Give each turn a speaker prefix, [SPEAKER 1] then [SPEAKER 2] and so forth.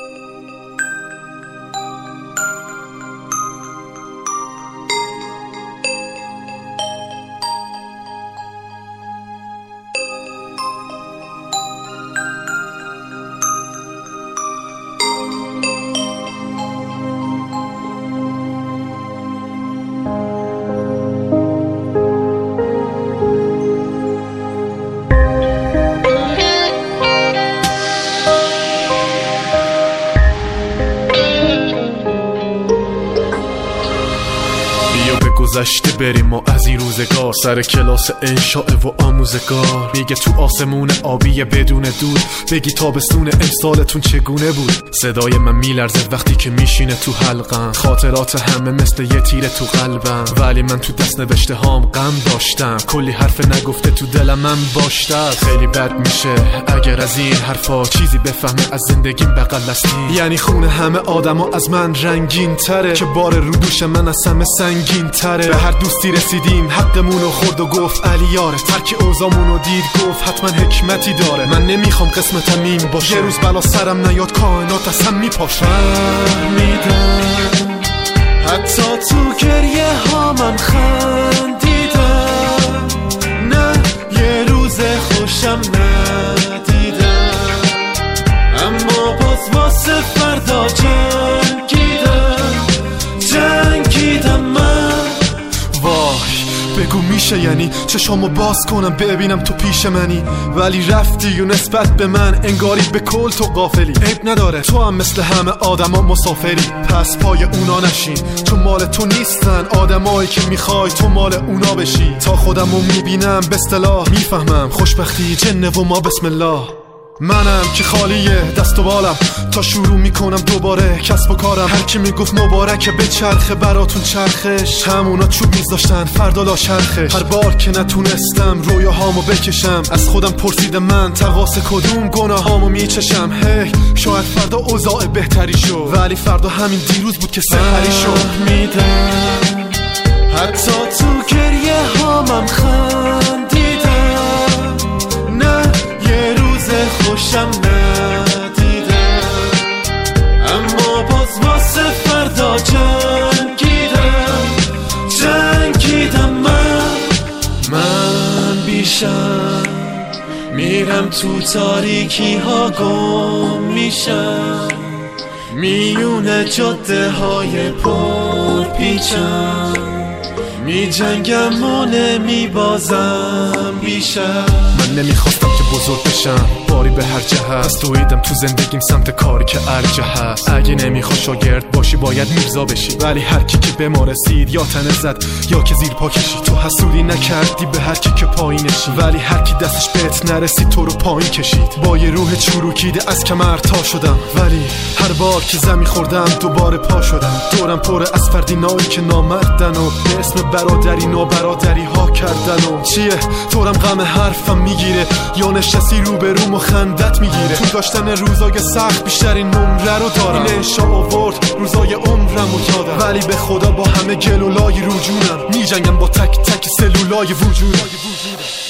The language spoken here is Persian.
[SPEAKER 1] گذشته بریم و از این روزگار، سر کلاس انشاء و آموزگار. میگه تو آسمون آبی بدون دود، بگی تابستون امسالتون چگونه بود. صدای من میلرزه وقتی که میشینه تو حلقم، خاطرات همه مثل یه تیره تو قلبم. ولی من تو دست نوشته هام غم داشتم، کلی حرف نگفته تو دلم من باشتم. خیلی بد میشه اگر از این حرفا چیزی بفهمه از زندگیم بغل هستی. یعنی خونه همه آدما از من رنگین تره، که بار رو دوش من از همه سنگین تره. به هر دوستی رسیدیم حقمونو خورد و گفت علی یاره، ترک اوزامونو دید گفت حتما حکمتی داره. من نمیخوام قسمتم این باشه، یه روز بلا سرم نیاد کائنات از هم میپاشه. فهمیدم حتی تو گریه ها من خندیدم، نه یه روز خوشم ندیدم، اما باز واسه فردا جنگیدم من. بگو میشه یعنی چشامو باز کنم ببینم تو پیش منی، ولی رفتی و نسبت به من انگاری به کل تو غافلی. عیب نداره تو هم مثل همه آدما مسافری، پس پای اونا نشین چون مال تو نیستن. آدمایی که میخوای تو مال اونا بشی. تا خودمو میبینم به اصطلاح میفهمم خوشبختی جنه و ما بسم الله. منم که خالیه دست و بالم، تا شروع میکنم دوباره کسب و کارم. هر کی میگفت مبارکه به چرخه براتون چرخش، همونا چوب میذاشتن فردا لا چرخش. هر بار که نتونستم رویاهامو بکشم، از خودم پرسیدم من تقاص کدوم گناهامو میچشم. هی شاید فردا اوضاع بهتری شد، ولی فردا همین دیروز بود که سحری شد. میدم حتی تو گریه ها من خندیدم، نه یه روز خوشم ندیدم، اما باز واسه فردا جنگیدم من بیشم. میرم تو تاریکی ها گم میشم، میونه جاده های پر پیچم، می جنگم و نمی بازم بیشم. من نمیخواستم که بزرگ بشم باری به هر جهت، از دویدم تو زندگیم سمت کاری که ارجه هست. اگه نمیخوای شاگرد باشی باید میرزا بشی، ولی هر کی که به ما رسید یا تنه زد یا که زیر پا کشید. تو حسودی نکردی به هر کی که پایینشی، ولی هر کی دستش بهت نرسید تو رو پایین کشید. با یه روح چروکیده از کمر تا شدم، ولی هر بار که زمین خوردم دوباره پا شدم. دورم پر از فردینایی که نامردن و به اسم برادری نابرادری ها کردن. و چیه تورم غم حرفم میگیره یا نشستی رو به روم و خندت میگیره. تو داشتن روزای سخت بیشترین نمره رو دارم، این انشا آورد روزای عمرم و یادم. ولی به خدا با همه گلولای رو جونم میجنگم با تک تک سلولای وجودم.